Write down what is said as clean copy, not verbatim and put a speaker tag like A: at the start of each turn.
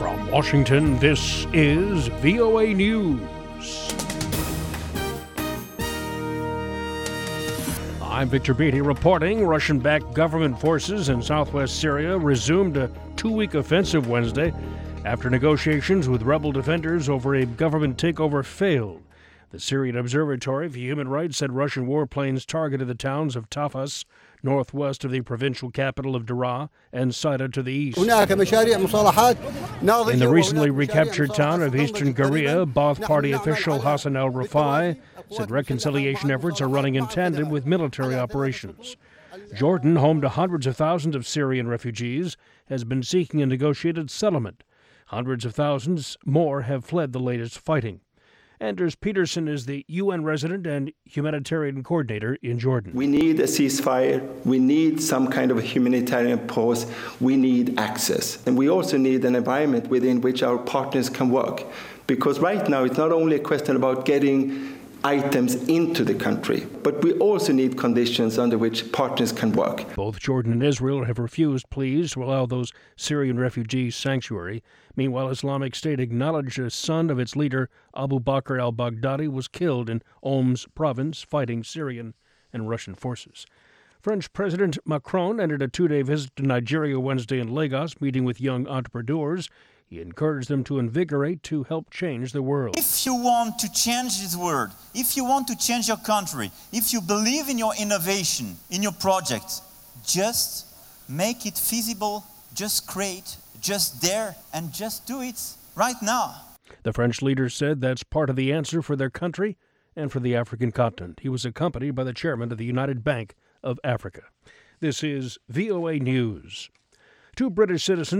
A: From Washington, this is VOA News. I'm Victor Beatty reporting. Russian-backed government forces in southwest Syria resumed a two-week offensive Wednesday after negotiations with rebel defenders over a government takeover failed. The Syrian Observatory for Human Rights said Russian warplanes targeted the towns of Tafas, northwest of the provincial capital of Daraa, and Saida to the east. In the recently recaptured town of Eastern Garia, Ba'ath Party official Hassan al-Rafai said reconciliation efforts are running in tandem with military operations. Jordan, home to hundreds of thousands of Syrian refugees, has been seeking a negotiated settlement. Hundreds of thousands more have fled the latest fighting. Anders Peterson is the UN resident and humanitarian coordinator in Jordan.
B: We need a ceasefire. We need some kind of a humanitarian pause. We need access. And we also need an environment within which our partners can work. Because right now it's not only a question about getting items into the country, but we also need conditions under which partners can work.
A: Both Jordan and Israel have refused pleas to allow those Syrian refugees sanctuary. Meanwhile, Islamic State acknowledged a son of its leader, Abu Bakr al-Baghdadi, was killed in Homs province fighting Syrian and Russian forces. French President Macron entered a two-day visit to Nigeria Wednesday in Lagos, meeting with young entrepreneurs. He encouraged them to invigorate to help change the world.
C: If you want to change this world, if you want to change your country, if you believe in your innovation, in your project, just make it feasible, just create, just dare, and just do it right now.
A: The French leader said that's part of the answer for their country and for the African continent. He was accompanied by the chairman of the United Bank of Africa. This is VOA News. Two British citizens